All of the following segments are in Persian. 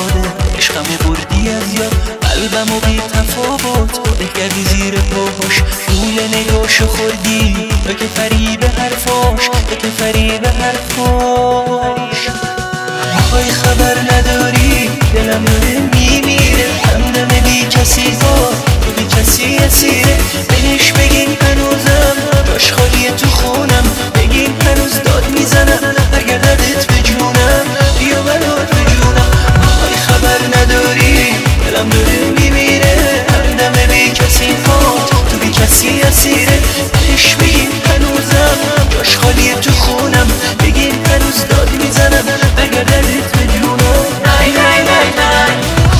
ساده، عشقمو بردی از یاد، قلبمو بی تفاوت بگردی زیر پاهاش، روی نگاشو خوردی تو که فریب حرفاش، تو که فریب حرفاش. میخوای خبر نداری دلم داره میمیره، همدم بی کسی ها تو بی کسی اسیره، بهش بگین هنوزم جاش خالیه تو خونم، بگین هنوز داد میزنم اگر دردت به جونم، بیا برات به جونم. میخوای خبر نداری دلم داره میمیره، همدم بی کسی ها تو بی کسی اسیره، بهش بگین هنوزم جاش خالیه تو خونم، بگین هنوز داد میزنم اگر دردت به جونم. نای نای نای نای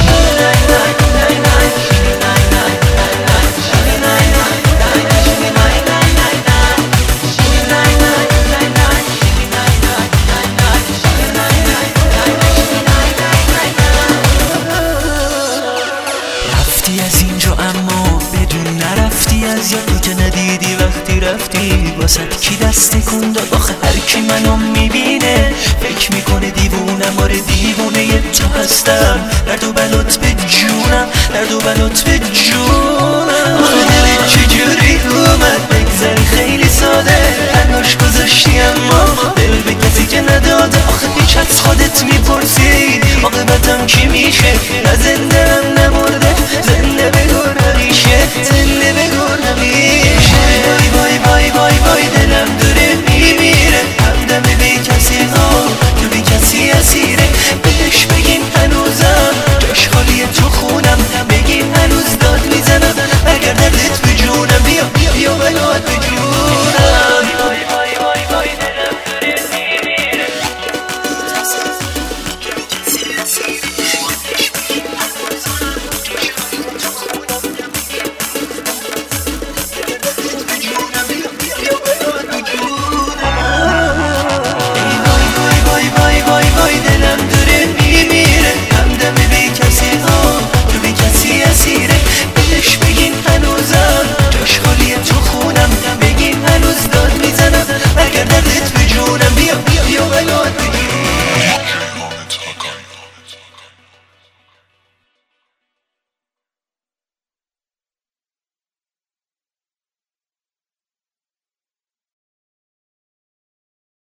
رفتی از اینجا اما بدون نرفتی از یاد، تو که ندیدی وقتی رفتی واسد کی دست تکون داد. آخه هر کی منو میبینه فکر میکنه دیوونم، آره دیوونه تو هستم، درد و بلات به جونم، درد و بلات به جونم. آخه دلت چجوری اومد بگذری خیلی ساده، تنهاش گذاشتی اما دل به کسی که نداده. آخه هیچ از خودت میپرسی عاقبت